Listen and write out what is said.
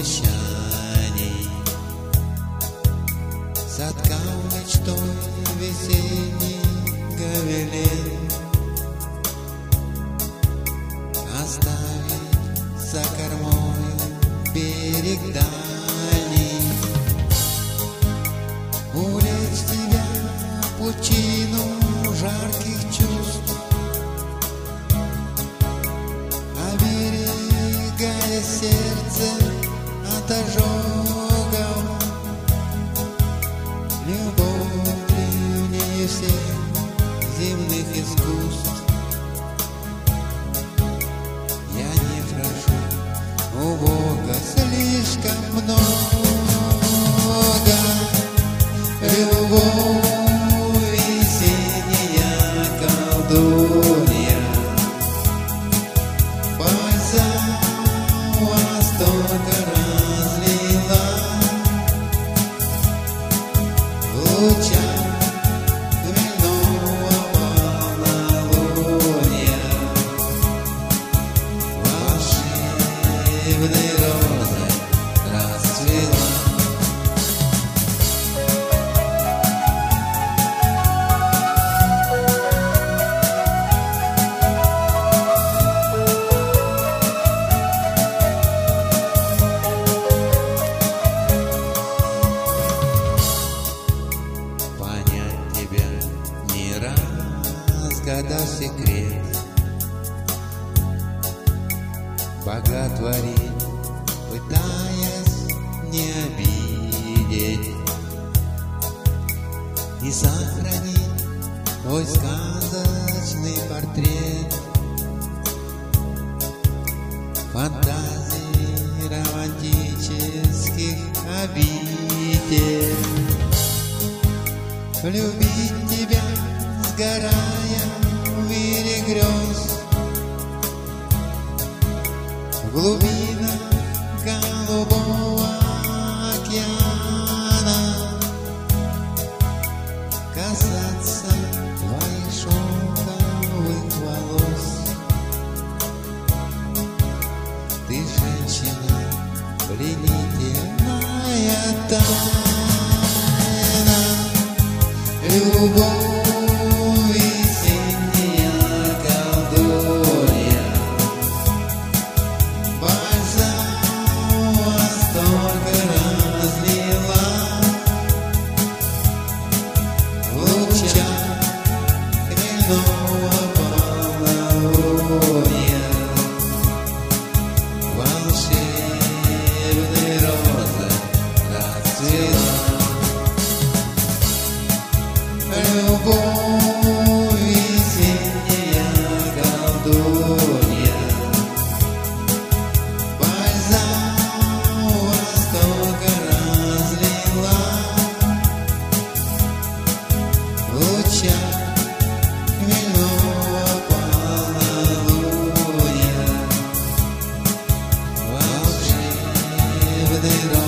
обещаний, соткал мечтой весенний гобелен, оставить за кормой берег дальний, увлечь тебя в пучину жарких чувств, оберегая сердце от ожогов. Любовь древнее всех земных искусств. Я не прошу у Бога слишком много. Любовь весенняя колдунья, бальзам восторга разлила в лучах хмельного полнолуния, волшебной розой расцвела. Разгадав секрет, боготворить, пытаясь не обидеть, и сохранить твой сказочный портрет. Фантазий романтических обитель, любить тебя, сгорая в мире грез, в глубинах голубого океана, касаться твоих шелковых волос. Ты женщина, пленительная тайна, любовь волшебной розы расцвела. Любовь весенняя колдунья, бальзам восторга разлила в лучах хмельного полнолуния, волшебной розы.